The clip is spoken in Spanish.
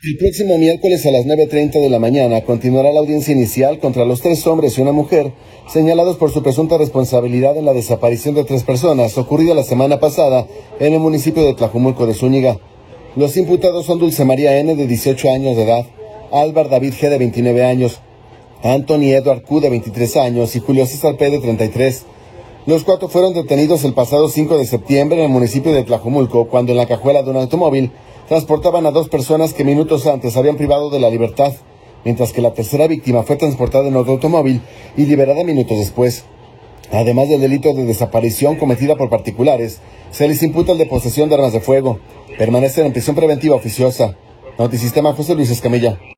El próximo miércoles a las 9:30 de la mañana continuará la audiencia inicial contra los 3 hombres y una mujer señalados por su presunta responsabilidad en la desaparición de 3 personas ocurrida la semana pasada en el municipio de Tlajumulco de Zúñiga. Los imputados son Dulce María N., de 18 años de edad, Álvar David G., de 29 años, Anthony Edward Q., de 23 años y Julio César P., de 33. Los 4 fueron detenidos el pasado 5 de septiembre en el municipio de Tlajumulco cuando en la cajuela de un automóvil transportaban a 2 personas que minutos antes habían privado de la libertad, mientras que la tercera víctima fue transportada en otro automóvil y liberada minutos después. Además del delito de desaparición cometida por particulares, se les imputa el de posesión de armas de fuego. Permanecen en prisión preventiva oficiosa. Notisistema, José Luis Escamilla.